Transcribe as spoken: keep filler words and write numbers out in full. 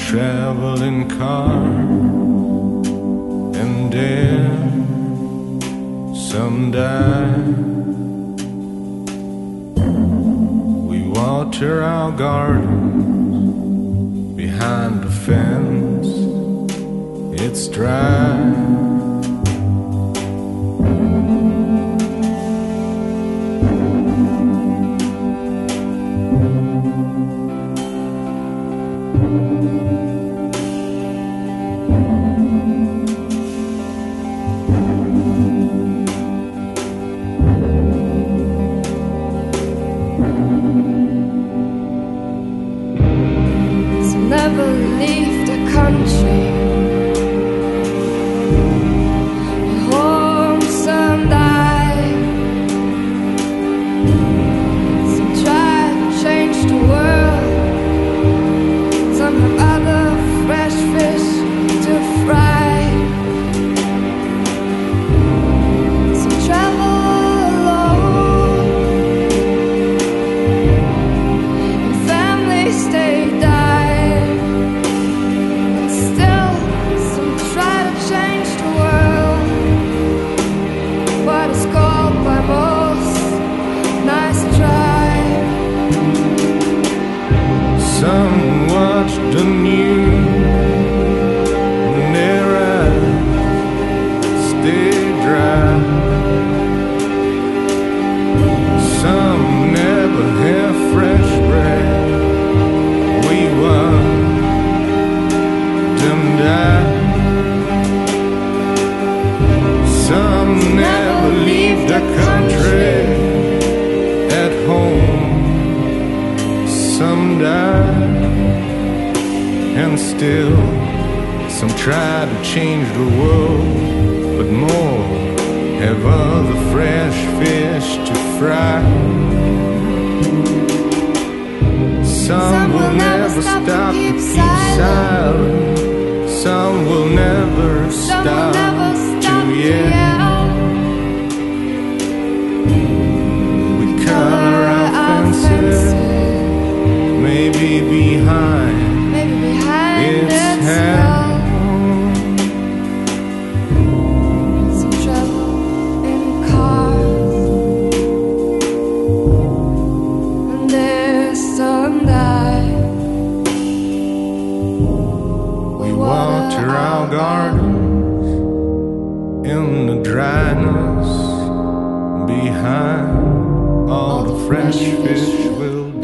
travel in car, and then some die. We water our gardens behind the fence, it's dry. Never leave the country. Your home someday. Some try to change the world. Some have other fresh fish to fry. Some travel alone, and families stay down. Some watch the news and their eyes stay dry. Some never have fresh bread. We watch them die. Some never leave the country at home. Some die, and still some try to change the world, but more have other fresh fish to fry. Some will never stop to keep silent. Some will never stop to yell. We color our fences, maybe behind, maybe behind it's its hell. Some travel in cars, and there's some die. We water our gardens in the dryness. Behind all the fresh fish will